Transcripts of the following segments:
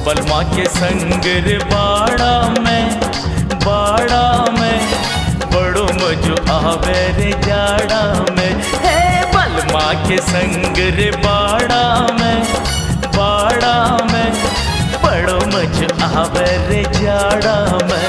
बलमा के संग रे बाड़ा में बड़ो मजो आवे रे जाड़ा में। हे बलमा के संग रे बाड़ा में बड़ो मजो आवे रे जाड़ा में।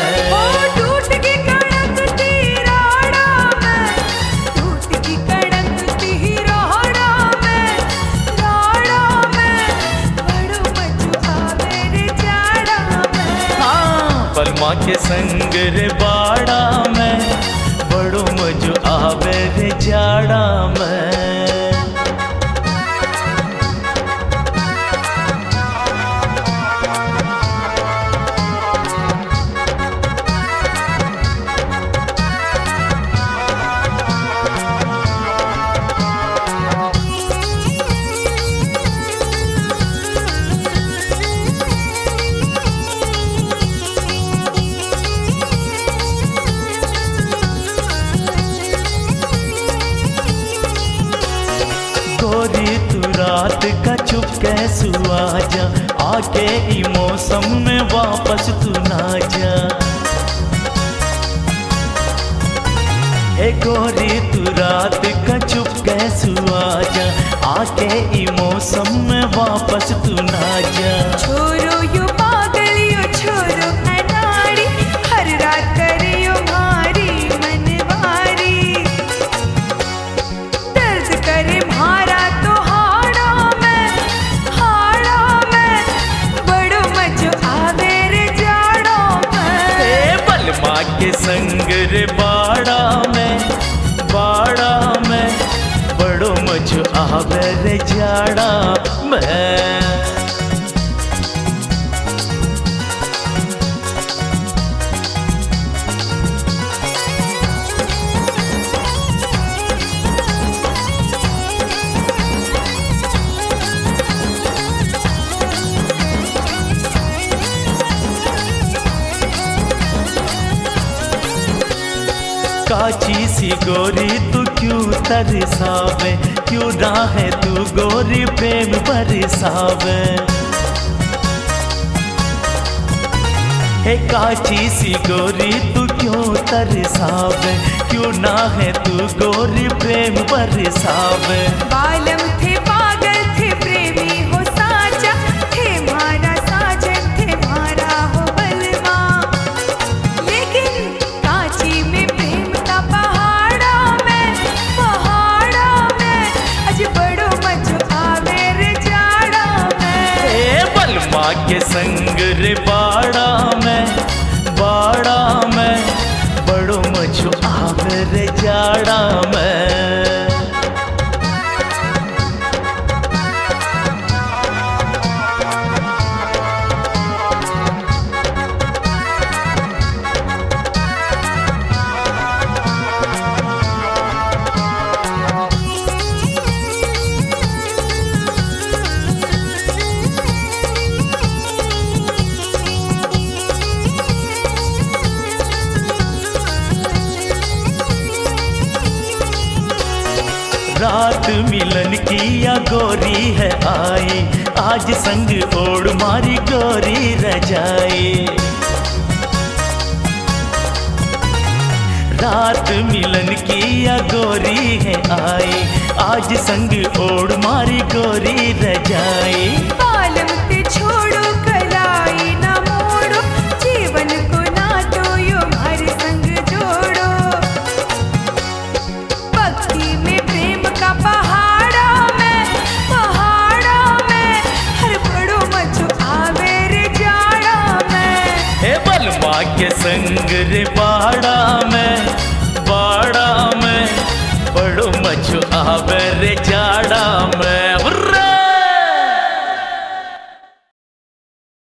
बलमा के संग रे बाड़ा में बड़ो मजो आवे रे जाड़ा में। गोरी तू रात का चुप कैसु आजा, आके ई मौसम में वापस तू ना जा। ए गोरी तू रात का चुप कैसु आजा, आके ई मौसम में वापस तू ना जा। छोरो यो पागल यो छोरो अनाड़ी, हर रात करे यो मारी मनवारी। दर्द करे मारा तो हाड़ा में बड़ो मजो आवे रे जाड़ा में। ए बलमा के संग रे बाड़ा में बड़ो मजो आवे रे जाड़ा में। काची सी गोरी तू क्यों तरसावे, क्यों राहे तू गोरी प्रेम बरसावे। हे काची सी गोरी तू क्यों तरसावे, क्यों ना है तू गोरी प्रेम बरसावे। बालम थे पागल थे प्रेमी हो साचा, थे मारा साजन थे मारा हो बलमा। लेकिन कांची में प्रेम का पहाड़ा में अज बड़ो मजो आवे रे जाड़ा में। ए बलमा के संग रे बाड़ा में बड़ो मजो आवे रे जाड़ा में। रात मिलन की या गोरी है आई, आज संग ओढ़ मारी गोरी रजाई। रात मिलन की या गोरी है आई, आज संग ओढ़ मारी गोरी रजाई। बालम ते छोड़ो कलाई ना मोड़ो, जीवन को ना तो यो हमारे संग जोड़ो। भक्ति में प्रेम का पहाड़ा में हर बड़ो मजो आवे रे जाड़ा में। हे बलमा के संग रे बाड़ा में बड़ो मजो आवे रे जाड़ा में।